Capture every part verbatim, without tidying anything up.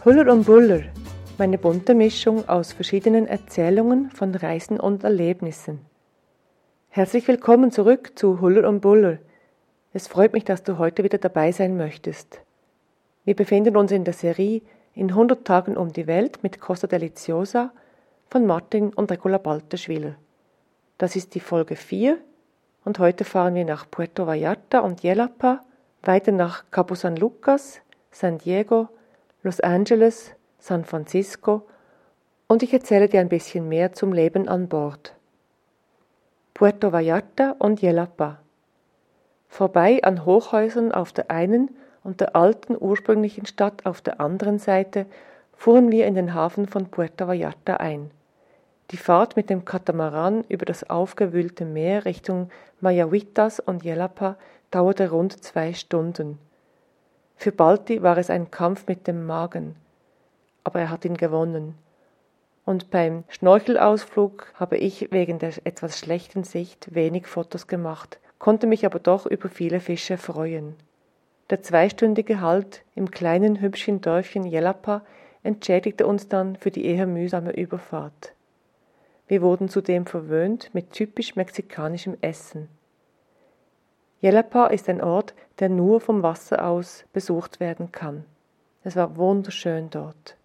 Huller und Buller, meine bunte Mischung aus verschiedenen Erzählungen von Reisen und Erlebnissen. Herzlich willkommen zurück zu Huller und Buller. Es freut mich, dass du heute wieder dabei sein möchtest. Wir befinden uns in der Serie In hundert Tagen um die Welt mit Costa Deliciosa von Martin und Regula Balterschwiller. Das ist die Folge vier und heute fahren wir nach Puerto Vallarta und Yellapa, weiter nach Cabo San Lucas, San Diego, Los Angeles, San Francisco und ich erzähle dir ein bisschen mehr zum Leben an Bord. Puerto Vallarta und Yellapa. Vorbei an Hochhäusern auf der einen und der alten ursprünglichen Stadt auf der anderen Seite fuhren wir in den Hafen von Puerto Vallarta ein. Die Fahrt mit dem Katamaran über das aufgewühlte Meer Richtung Mayahuitas und Yellapa dauerte rund zwei Stunden. Für Balti war es ein Kampf mit dem Magen, aber er hat ihn gewonnen. Und beim Schnorchelausflug habe ich wegen der etwas schlechten Sicht wenig Fotos gemacht, konnte mich aber doch über viele Fische freuen. Der zweistündige Halt im kleinen hübschen Dörfchen Yellapa entschädigte uns dann für die eher mühsame Überfahrt. Wir wurden zudem verwöhnt mit typisch mexikanischem Essen. Yellapa ist ein Ort, der nur vom Wasser aus besucht werden kann. Es war wunderschön dort.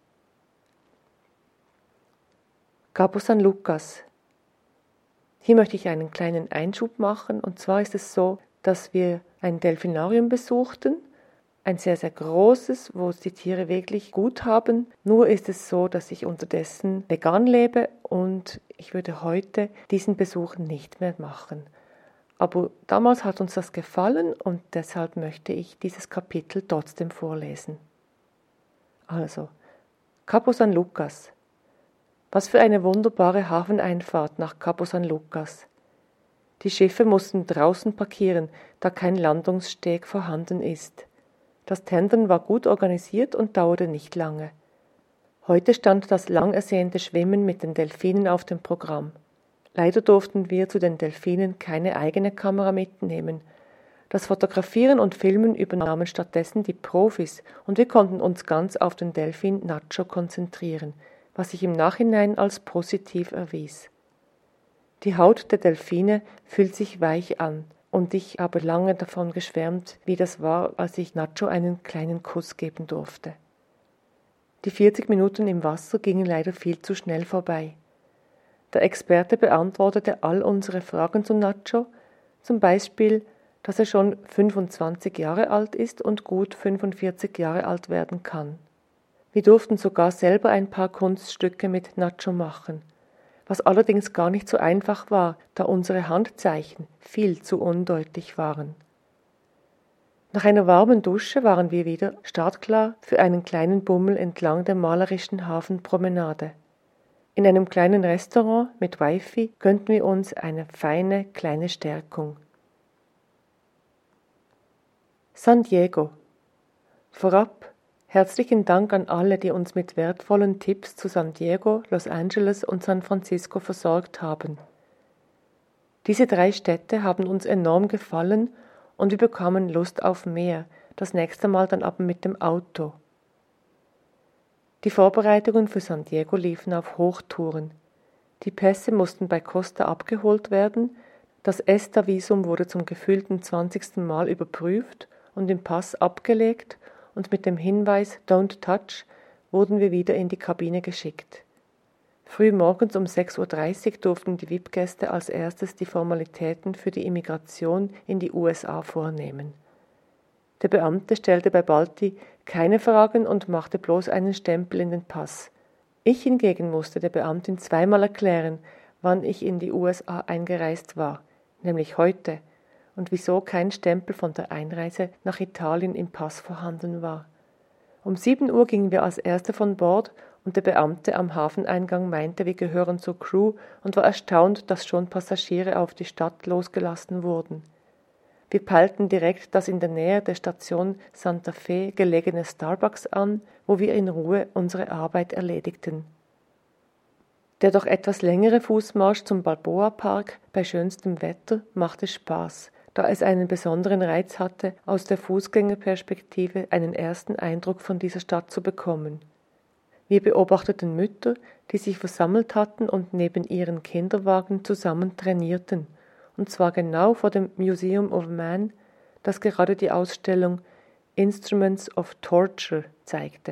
Cabo San Lucas. Hier möchte ich einen kleinen Einschub machen, und zwar ist es so, dass wir ein Delfinarium besuchten, ein sehr, sehr großes, wo es die Tiere wirklich gut haben. Nur ist es so, dass ich unterdessen vegan lebe und ich würde heute diesen Besuch nicht mehr machen. Aber damals hat uns das gefallen und deshalb möchte ich dieses Kapitel trotzdem vorlesen. Also, Cabo San Lucas. Was für eine wunderbare Hafeneinfahrt nach Cabo San Lucas. Die Schiffe mussten draußen parkieren, da kein Landungssteg vorhanden ist. Das Tendern war gut organisiert und dauerte nicht lange. Heute stand das lang ersehnte Schwimmen mit den Delfinen auf dem Programm. Leider durften wir zu den Delfinen keine eigene Kamera mitnehmen. Das Fotografieren und Filmen übernahmen stattdessen die Profis und wir konnten uns ganz auf den Delfin Nacho konzentrieren, was sich im Nachhinein als positiv erwies. Die Haut der Delfine fühlt sich weich an und ich habe lange davon geschwärmt, wie das war, als ich Nacho einen kleinen Kuss geben durfte. Die vierzig Minuten im Wasser gingen leider viel zu schnell vorbei. Der Experte beantwortete all unsere Fragen zu Nacho, zum Beispiel, dass er schon fünfundzwanzig Jahre alt ist und gut fünfundvierzig Jahre alt werden kann. Wir durften sogar selber ein paar Kunststücke mit Nacho machen, was allerdings gar nicht so einfach war, da unsere Handzeichen viel zu undeutlich waren. Nach einer warmen Dusche waren wir wieder startklar für einen kleinen Bummel entlang der malerischen Hafenpromenade. In einem kleinen Restaurant mit Wifi gönnten wir uns eine feine kleine Stärkung. San Diego. Vorab herzlichen Dank an alle, die uns mit wertvollen Tipps zu San Diego, Los Angeles und San Francisco versorgt haben. Diese drei Städte haben uns enorm gefallen und wir bekamen Lust auf mehr, das nächste Mal dann aber mit dem Auto. Die Vorbereitungen für San Diego liefen auf Hochtouren. Die Pässe mussten bei Costa abgeholt werden, das ESTA-Visum wurde zum gefühlten zwanzigsten Mal überprüft und im Pass abgelegt und mit dem Hinweis Don't touch wurden wir wieder in die Kabine geschickt. Früh morgens um sechs Uhr dreißig durften die V I P-Gäste als erstes die Formalitäten für die Immigration in die U S A vornehmen. Der Beamte stellte bei Balti keine Fragen und machte bloß einen Stempel in den Pass. Ich hingegen musste der Beamtin zweimal erklären, wann ich in die U S A eingereist war, nämlich heute, und wieso kein Stempel von der Einreise nach Italien im Pass vorhanden war. Um sieben Uhr gingen wir als Erste von Bord und der Beamte am Hafeneingang meinte, wir gehören zur Crew und war erstaunt, dass schon Passagiere auf die Stadt losgelassen wurden. Wir peilten direkt das in der Nähe der Station Santa Fe gelegene Starbucks an, wo wir in Ruhe unsere Arbeit erledigten. Der doch etwas längere Fußmarsch zum Balboa Park bei schönstem Wetter machte Spaß, da es einen besonderen Reiz hatte, aus der Fußgängerperspektive einen ersten Eindruck von dieser Stadt zu bekommen. Wir beobachteten Mütter, die sich versammelt hatten und neben ihren Kinderwagen zusammen trainierten, und zwar genau vor dem Museum of Man, das gerade die Ausstellung Instruments of Torture zeigte.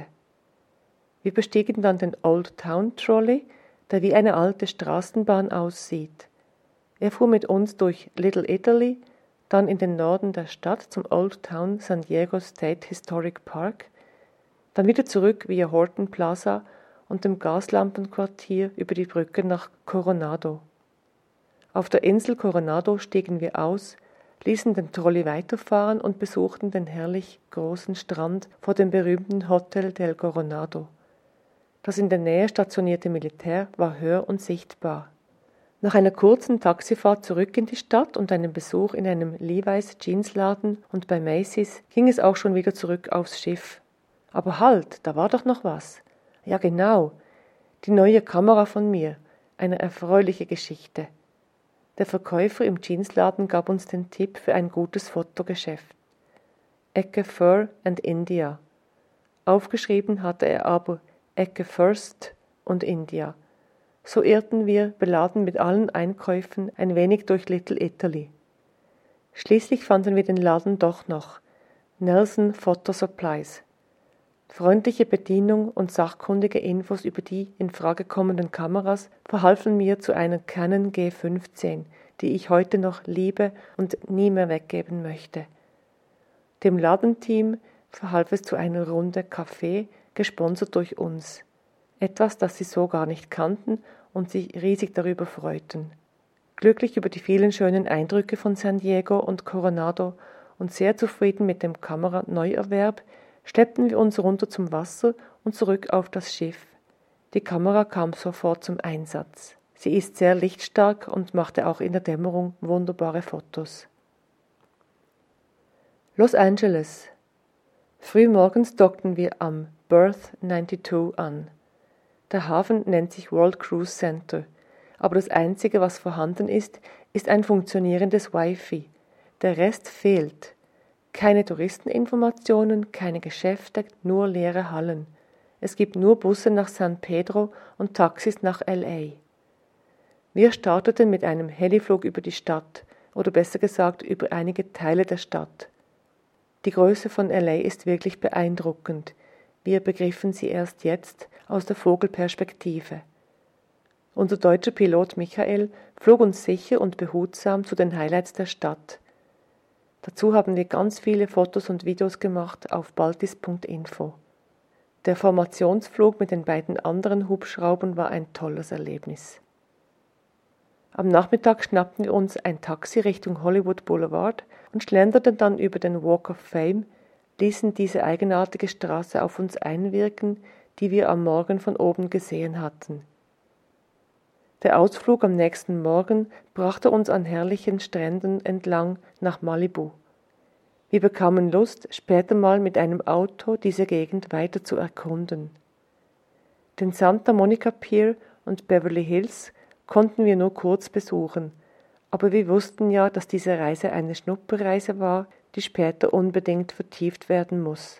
Wir bestiegen dann den Old Town Trolley, der wie eine alte Straßenbahn aussieht. Er fuhr mit uns durch Little Italy, dann in den Norden der Stadt zum Old Town San Diego State Historic Park, dann wieder zurück via Horton Plaza und dem Gaslampenquartier über die Brücke nach Coronado. Auf der Insel Coronado stiegen wir aus, ließen den Trolley weiterfahren und besuchten den herrlich großen Strand vor dem berühmten Hotel del Coronado. Das in der Nähe stationierte Militär war hör- und sichtbar. Nach einer kurzen Taxifahrt zurück in die Stadt und einem Besuch in einem Levi's Jeansladen und bei Macy's ging es auch schon wieder zurück aufs Schiff. Aber halt, da war doch noch was. Ja genau, die neue Kamera von mir, eine erfreuliche Geschichte. Der Verkäufer im Jeansladen gab uns den Tipp für ein gutes Fotogeschäft. Ecke Fur and India. Aufgeschrieben hatte er aber Ecke First und India. So irrten wir, beladen mit allen Einkäufen, ein wenig durch Little Italy. Schließlich fanden wir den Laden doch noch, Nelson Photo Supplies. Freundliche Bedienung und sachkundige Infos über die in Frage kommenden Kameras verhalfen mir zu einer Canon G fünfzehn, die ich heute noch liebe und nie mehr weggeben möchte. Dem Ladenteam verhalf es zu einer Runde Kaffee, gesponsert durch uns. Etwas, das sie so gar nicht kannten und sich riesig darüber freuten. Glücklich über die vielen schönen Eindrücke von San Diego und Coronado und sehr zufrieden mit dem Kameraneuerwerb, schleppten wir uns runter zum Wasser und zurück auf das Schiff. Die Kamera kam sofort zum Einsatz. Sie ist sehr lichtstark und machte auch in der Dämmerung wunderbare Fotos. Los Angeles. Frühmorgens dockten wir am Berth zweiundneunzig an. Der Hafen nennt sich World Cruise Center, aber das Einzige, was vorhanden ist, ist ein funktionierendes Wi-Fi. Der Rest fehlt. Keine Touristeninformationen, keine Geschäfte, nur leere Hallen. Es gibt nur Busse nach San Pedro und Taxis nach L A. Wir starteten mit einem Heliflug über die Stadt, oder besser gesagt über einige Teile der Stadt. Die Größe von L A ist wirklich beeindruckend. Wir begriffen sie erst jetzt aus der Vogelperspektive. Unser deutscher Pilot Michael flog uns sicher und behutsam zu den Highlights der Stadt. Dazu haben wir ganz viele Fotos und Videos gemacht auf baltis punkt info. Der Formationsflug mit den beiden anderen Hubschraubern war ein tolles Erlebnis. Am Nachmittag schnappten wir uns ein Taxi Richtung Hollywood Boulevard und schlenderten dann über den Walk of Fame, ließen diese eigenartige Straße auf uns einwirken, die wir am Morgen von oben gesehen hatten. Der Ausflug am nächsten Morgen brachte uns an herrlichen Stränden entlang nach Malibu. Wir bekamen Lust, später mal mit einem Auto diese Gegend weiter zu erkunden. Den Santa Monica Pier und Beverly Hills konnten wir nur kurz besuchen, aber wir wussten ja, dass diese Reise eine Schnupperreise war, die später unbedingt vertieft werden muss.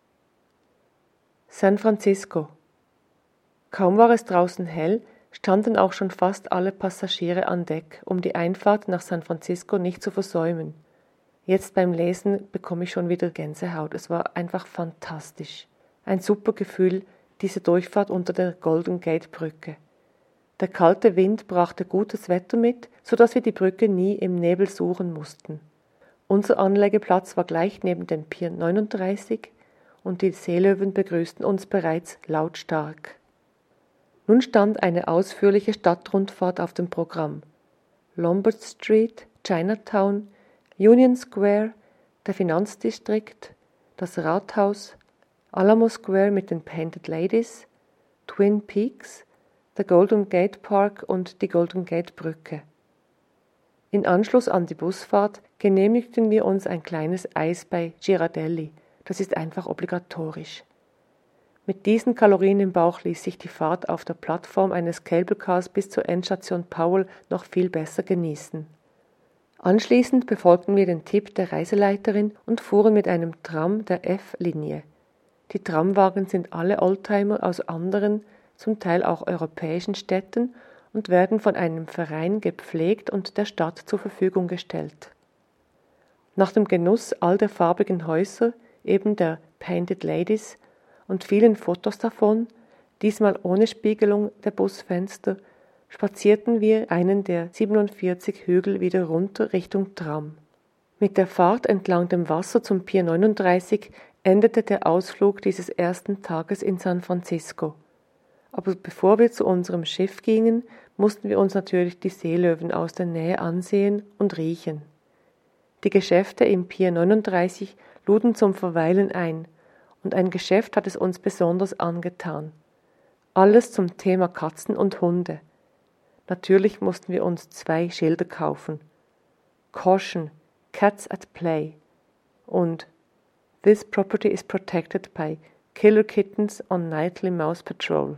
San Francisco. Kaum war es draußen hell, standen auch schon fast alle Passagiere an Deck, um die Einfahrt nach San Francisco nicht zu versäumen. Jetzt beim Lesen bekomme ich schon wieder Gänsehaut. Es war einfach fantastisch. Ein super Gefühl, diese Durchfahrt unter der Golden Gate Brücke. Der kalte Wind brachte gutes Wetter mit, sodass wir die Brücke nie im Nebel suchen mussten. Unser Anlegeplatz war gleich neben dem Pier neununddreißig und die Seelöwen begrüßten uns bereits lautstark. Nun stand eine ausführliche Stadtrundfahrt auf dem Programm. Lombard Street, Chinatown, Union Square, der Finanzdistrikt, das Rathaus, Alamo Square mit den Painted Ladies, Twin Peaks, der Golden Gate Park und die Golden Gate Brücke. In Anschluss an die Busfahrt genehmigten wir uns ein kleines Eis bei Ghirardelli. Das ist einfach obligatorisch. Mit diesen Kalorien im Bauch ließ sich die Fahrt auf der Plattform eines Cablecars bis zur Endstation Powell noch viel besser genießen. Anschließend befolgten wir den Tipp der Reiseleiterin und fuhren mit einem Tram der F-Linie. Die Tramwagen sind alle Oldtimer aus anderen, zum Teil auch europäischen Städten und werden von einem Verein gepflegt und der Stadt zur Verfügung gestellt. Nach dem Genuss all der farbigen Häuser, eben der Painted Ladies und vielen Fotos davon, diesmal ohne Spiegelung der Busfenster, spazierten wir einen der siebenundvierzig Hügel wieder runter Richtung Tram. Mit der Fahrt entlang dem Wasser zum Pier neununddreißig endete der Ausflug dieses ersten Tages in San Francisco. Aber bevor wir zu unserem Schiff gingen, mussten wir uns natürlich die Seelöwen aus der Nähe ansehen und riechen. Die Geschäfte im Pier neununddreißig luden zum Verweilen ein, und ein Geschäft hat es uns besonders angetan. Alles zum Thema Katzen und Hunde. Natürlich mussten wir uns zwei Schilder kaufen. Caution, Cats at Play und This property is protected by Killer Kittens on Nightly Mouse Patrol.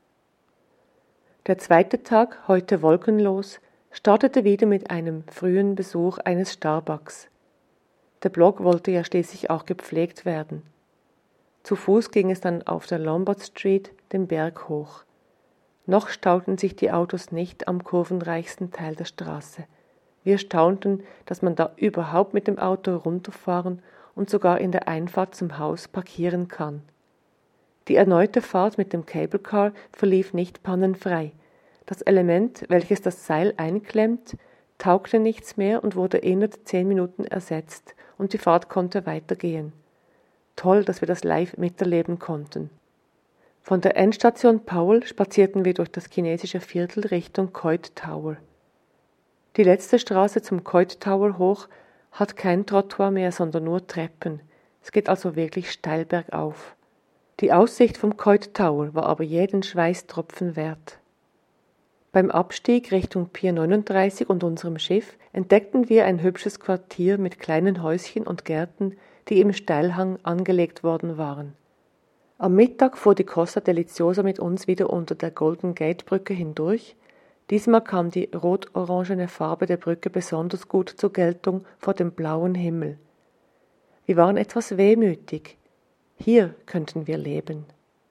Der zweite Tag, heute wolkenlos, startete wieder mit einem frühen Besuch eines Starbucks. Der Block wollte ja schließlich auch gepflegt werden. Zu Fuß ging es dann auf der Lombard Street den Berg hoch. Noch stauten sich die Autos nicht am kurvenreichsten Teil der Straße. Wir staunten, dass man da überhaupt mit dem Auto runterfahren und sogar in der Einfahrt zum Haus parkieren kann. Die erneute Fahrt mit dem Cable Car verlief nicht pannenfrei. Das Element, welches das Seil einklemmt, taugte nichts mehr und wurde innerhalb zehn Minuten ersetzt und die Fahrt konnte weitergehen. Toll, dass wir das live miterleben konnten. Von der Endstation Powell spazierten wir durch das chinesische Viertel Richtung Coit Tower. Die letzte Straße zum Coit Tower hoch hat kein Trottoir mehr, sondern nur Treppen. Es geht also wirklich steil bergauf. Die Aussicht vom Coit Tower war aber jeden Schweißtropfen wert. Beim Abstieg Richtung Pier neununddreißig und unserem Schiff entdeckten wir ein hübsches Quartier mit kleinen Häuschen und Gärten, die im Steilhang angelegt worden waren. Am Mittag fuhr die Costa Deliciosa mit uns wieder unter der Golden Gate Brücke hindurch. Diesmal kam die rot-orangene Farbe der Brücke besonders gut zur Geltung vor dem blauen Himmel. Wir waren etwas wehmütig. Hier könnten wir leben.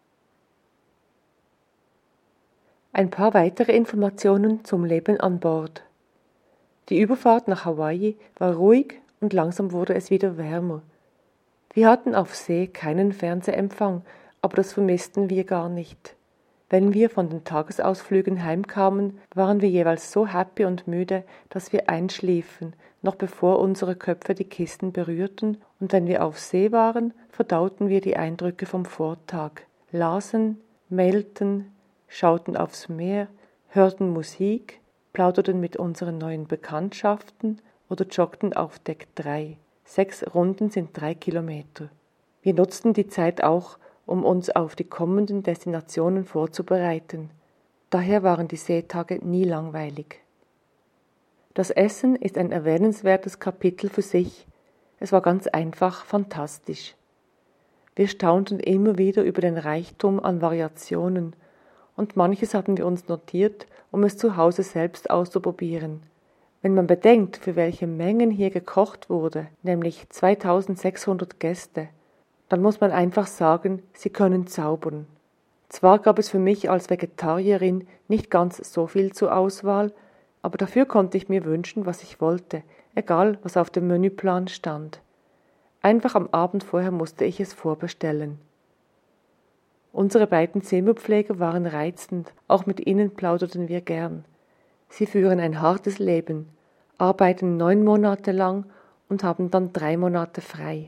Ein paar weitere Informationen zum Leben an Bord. Die Überfahrt nach Hawaii war ruhig und langsam wurde es wieder wärmer. Wir hatten auf See keinen Fernsehempfang, aber das vermissten wir gar nicht. Wenn wir von den Tagesausflügen heimkamen, waren wir jeweils so happy und müde, dass wir einschliefen, noch bevor unsere Köpfe die Kisten berührten, und wenn wir auf See waren, verdauten wir die Eindrücke vom Vortag, lasen, mailten, schauten aufs Meer, hörten Musik, plauderten mit unseren neuen Bekanntschaften oder joggten auf Deck drei. Sechs Runden sind drei Kilometer. Wir nutzten die Zeit auch, um uns auf die kommenden Destinationen vorzubereiten. Daher waren die Seetage nie langweilig. Das Essen ist ein erwähnenswertes Kapitel für sich. Es war ganz einfach fantastisch. Wir staunten immer wieder über den Reichtum an Variationen, und manches hatten wir uns notiert, um es zu Hause selbst auszuprobieren. Wenn man bedenkt, für welche Mengen hier gekocht wurde, nämlich zweitausendsechshundert Gäste, dann muss man einfach sagen, sie können zaubern. Zwar gab es für mich als Vegetarierin nicht ganz so viel zur Auswahl, aber dafür konnte ich mir wünschen, was ich wollte, egal was auf dem Menüplan stand. Einfach am Abend vorher musste ich es vorbestellen. Unsere beiden Zimmerpfleger waren reizend, auch mit ihnen plauderten wir gern. Sie führen ein hartes Leben, arbeiten neun Monate lang und haben dann drei Monate frei.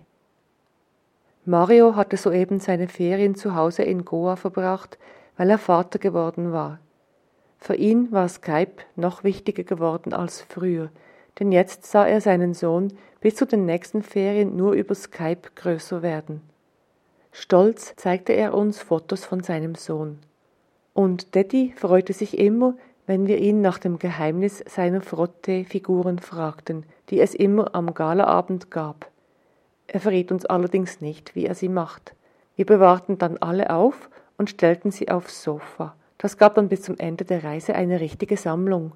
Mario hatte soeben seine Ferien zu Hause in Goa verbracht, weil er Vater geworden war. Für ihn war Skype noch wichtiger geworden als früher, denn jetzt sah er seinen Sohn bis zu den nächsten Ferien nur über Skype größer werden. Stolz zeigte er uns Fotos von seinem Sohn. Und Daddy freute sich immer, wenn wir ihn nach dem Geheimnis seiner Frottee-Figuren fragten, die es immer am Galaabend gab. Er verriet uns allerdings nicht, wie er sie macht. Wir bewahrten dann alle auf und stellten sie aufs Sofa. Das gab dann bis zum Ende der Reise eine richtige Sammlung.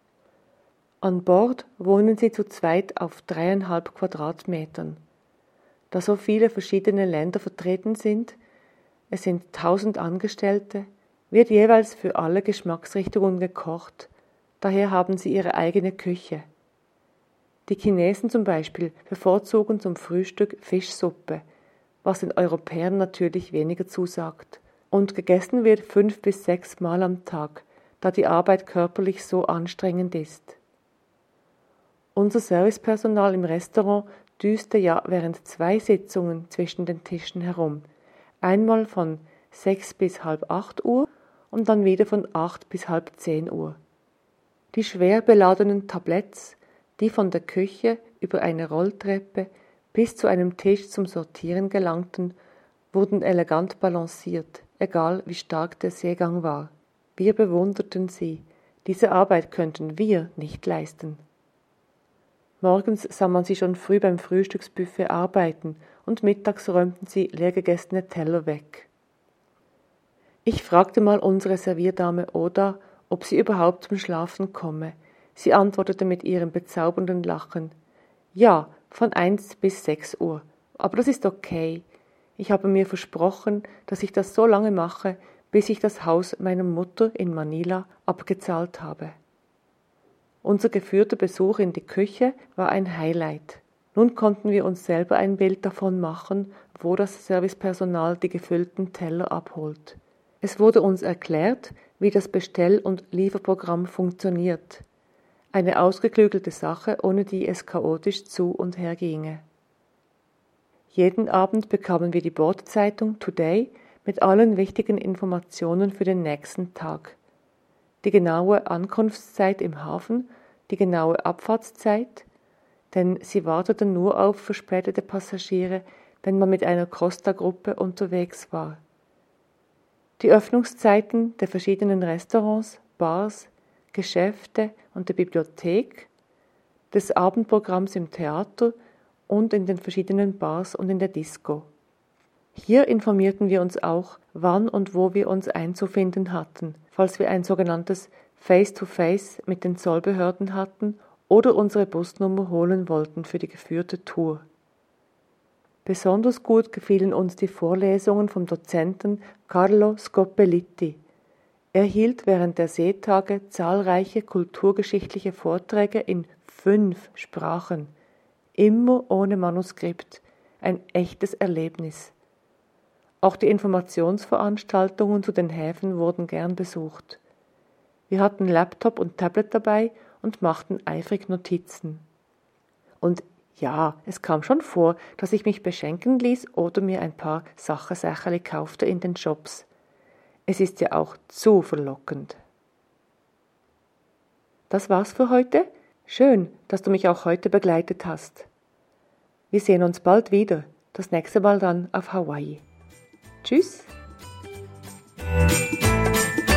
An Bord wohnen sie zu zweit auf dreieinhalb Quadratmetern. Da so viele verschiedene Länder vertreten sind, es sind tausend Angestellte, wird jeweils für alle Geschmacksrichtungen gekocht, daher haben sie ihre eigene Küche. Die Chinesen zum Beispiel bevorzugen zum Frühstück Fischsuppe, was den Europäern natürlich weniger zusagt. Und gegessen wird fünf bis sechs Mal am Tag, da die Arbeit körperlich so anstrengend ist. Unser Servicepersonal im Restaurant düste ja während zwei Sitzungen zwischen den Tischen herum, einmal von sechs bis halb acht Uhr und dann wieder von acht bis halb zehn Uhr. Die schwer beladenen Tabletts, die von der Küche über eine Rolltreppe bis zu einem Tisch zum Sortieren gelangten, wurden elegant balanciert, egal wie stark der Seegang war. Wir bewunderten sie. Diese Arbeit könnten wir nicht leisten. Morgens sah man sie schon früh beim Frühstücksbuffet arbeiten und mittags räumten sie leergegessene Teller weg. Ich fragte mal unsere Servierdame Oda, ob sie überhaupt zum Schlafen komme. Sie antwortete mit ihrem bezaubernden Lachen: Ja, von eins bis sechs Uhr. Aber das ist okay. Ich habe mir versprochen, dass ich das so lange mache, bis ich das Haus meiner Mutter in Manila abgezahlt habe. Unser geführter Besuch in die Küche war ein Highlight. Nun konnten wir uns selber ein Bild davon machen, wo das Servicepersonal die gefüllten Teller abholt. Es wurde uns erklärt, wie das Bestell- und Lieferprogramm funktioniert. Eine ausgeklügelte Sache, ohne die es chaotisch zu und her ginge. Jeden Abend bekamen wir die Bordzeitung Today mit allen wichtigen Informationen für den nächsten Tag. Die genaue Ankunftszeit im Hafen, die genaue Abfahrtszeit, denn sie warteten nur auf verspätete Passagiere, wenn man mit einer Costa-Gruppe unterwegs war. Die Öffnungszeiten der verschiedenen Restaurants, Bars, Geschäfte und der Bibliothek, des Abendprogramms im Theater und in den verschiedenen Bars und in der Disco. Hier informierten wir uns auch, wann und wo wir uns einzufinden hatten, falls wir ein sogenanntes Face-to-Face mit den Zollbehörden hatten oder unsere Busnummer holen wollten für die geführte Tour. Besonders gut gefielen uns die Vorlesungen vom Dozenten Carlo Scopelliti. Er hielt während der Seetage zahlreiche kulturgeschichtliche Vorträge in fünf Sprachen, immer ohne Manuskript, ein echtes Erlebnis. Auch die Informationsveranstaltungen zu den Häfen wurden gern besucht. Wir hatten Laptop und Tablet dabei und machten eifrig Notizen. Und ja, es kam schon vor, dass ich mich beschenken ließ oder mir ein paar Sache-Sächerli kaufte in den Shops. Es ist ja auch zu verlockend. Das war's für heute. Schön, dass du mich auch heute begleitet hast. Wir sehen uns bald wieder, das nächste Mal dann auf Hawaii. Tschüss!